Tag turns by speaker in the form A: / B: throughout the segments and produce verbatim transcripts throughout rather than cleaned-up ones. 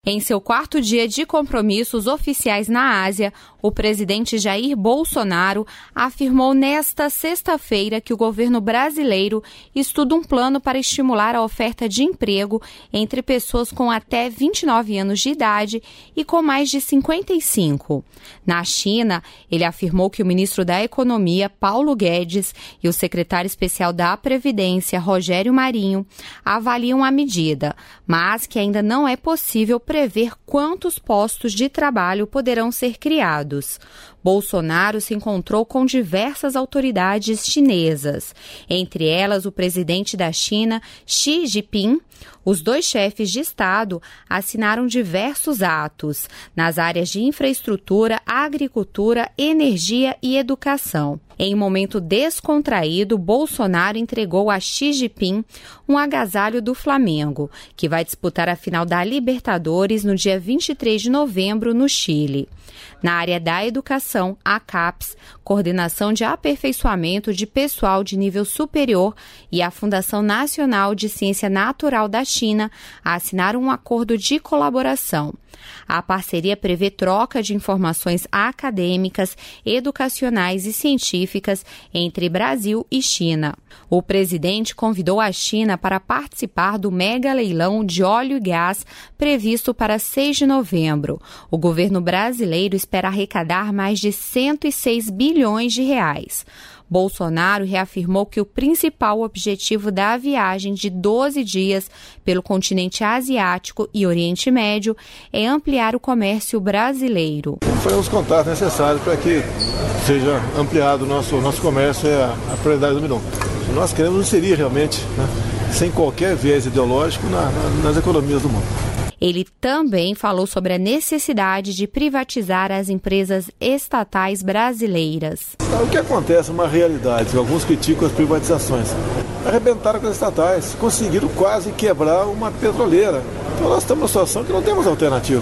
A: Em seu quarto dia de compromissos oficiais na Ásia, o presidente Jair Bolsonaro afirmou nesta sexta-feira que o governo brasileiro estuda um plano para estimular a oferta de emprego entre pessoas com até vinte e nove anos de idade e com mais de cinquenta e cinco. Na China, ele afirmou que o ministro da Economia, Paulo Guedes, e o secretário especial da Previdência, Rogério Marinho, avaliam a medida, mas que ainda não é possível prever quantos postos de trabalho poderão ser criados. Bolsonaro se encontrou com diversas autoridades chinesas, entre elas o presidente da China, Xi Jinping. Os dois chefes de Estado assinaram diversos atos nas áreas de infraestrutura, agricultura, energia e educação. Em um momento descontraído, Bolsonaro entregou a Xi Jinping um agasalho do Flamengo, que vai disputar a final da Libertadores no dia vinte e três de novembro no Chile. Na área da educação, a CAPES, Coordenação de Aperfeiçoamento de Pessoal de Nível Superior, e a Fundação Nacional de Ciência Natural da China assinaram um acordo de colaboração. A parceria prevê troca de informações acadêmicas, educacionais e científicas entre Brasil e China. O presidente convidou a China para participar do mega leilão de óleo e gás previsto para seis de novembro. O governo brasileiro espera arrecadar mais de cento e seis bilhões de reais. Bolsonaro reafirmou que o principal objetivo da viagem de doze dias pelo continente asiático e Oriente Médio é ampliar o comércio brasileiro.
B: Foi os contatos necessários para que seja ampliado o nosso, nosso comércio, é a, a prioridade do milhão. Nós queremos inserir realmente, né, sem qualquer viés ideológico, na, na, nas economias do mundo.
A: Ele também falou sobre a necessidade de privatizar as empresas estatais brasileiras.
B: O que acontece é uma realidade, alguns criticam as privatizações. Arrebentaram com as estatais, conseguiram quase quebrar uma petroleira. Então nós estamos numa situação que não temos alternativa.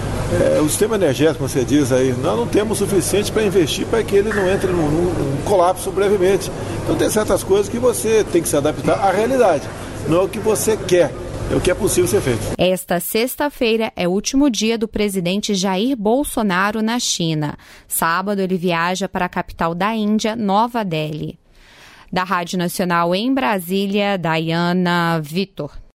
B: É, o sistema energético, como você diz aí, nós não temos o suficiente para investir para que ele não entre num, num colapso brevemente. Então tem certas coisas que você tem que se adaptar à realidade, não é o que você quer. É o que é possível ser feito.
A: Esta sexta-feira é o último dia do presidente Jair Bolsonaro na China. Sábado ele viaja para a capital da Índia, Nova Delhi. Da Rádio Nacional em Brasília, Dayana Vitor.